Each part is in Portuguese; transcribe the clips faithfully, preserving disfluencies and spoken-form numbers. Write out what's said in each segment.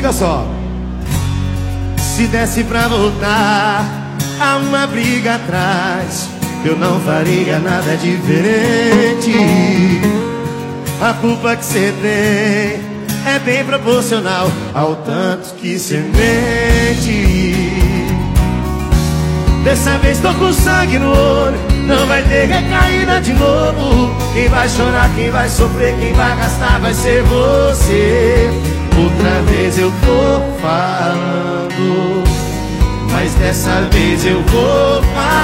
liga só. Se desse pra voltar a uma briga atrás, eu não faria nada diferente. A culpa que cê tem é bem proporcional ao tanto que cê mente. Dessa vez tô com sangue no olho, não vai ter recaída de novo. Quem vai chorar, quem vai sofrer, quem vai gastar vai ser você. Outra vez eu tô falando, mas dessa vez eu vou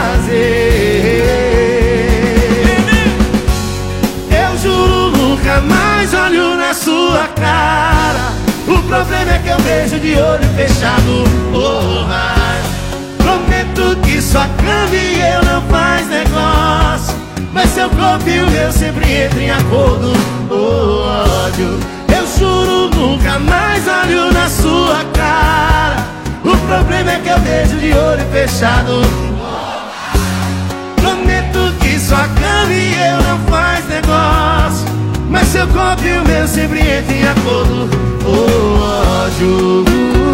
fazer. Eu juro nunca mais olho na sua cara. O problema é que eu vejo de olho fechado. Oh, mas prometo que sua cama e eu não faz negócio, mas seu corpo e o meu sempre entram em acordo. Oh, ódio. Eu juro nunca mais olho na sua cara. O problema é que eu vejo de olho fechado. Prometo que sua cama e eu não faz negócio, mas seu corpo e o meu sempre entram em acordo. Oh, ódio.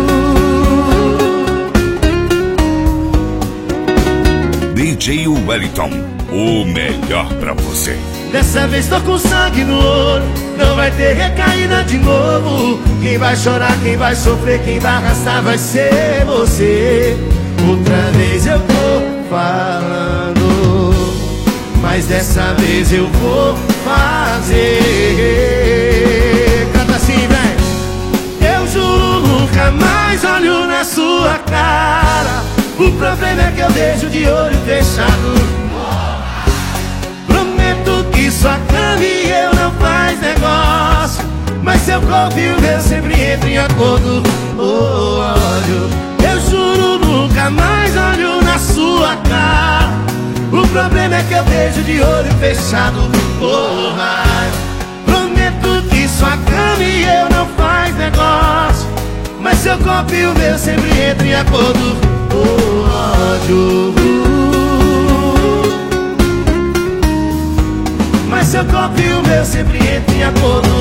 D J Wellington, o melhor pra você. Dessa vez tô com sangue no olho, não vai ter recaída de novo. Quem vai chorar, quem vai sofrer, quem vai arrastar vai ser você. Outra vez eu tô falando, mas dessa vez eu vou fazer. Canta assim, velho. Eu juro nunca mais olho na sua cara. O problema é que eu vejo de olho fechado. Prometo que sua cama e eu não faz negócio, mas seu corpo e o meu sempre entram em acordo. Oh, ódio. Eu juro nunca mais olho na sua cara. O problema é que eu vejo de olho fechado. Oh, mas prometo que sua cama e eu não faz negócio, mas seu corpo e o meu sempre entram em acordo. Oh, ódio. Mas seu corpo e o meu sempre entram em acordo.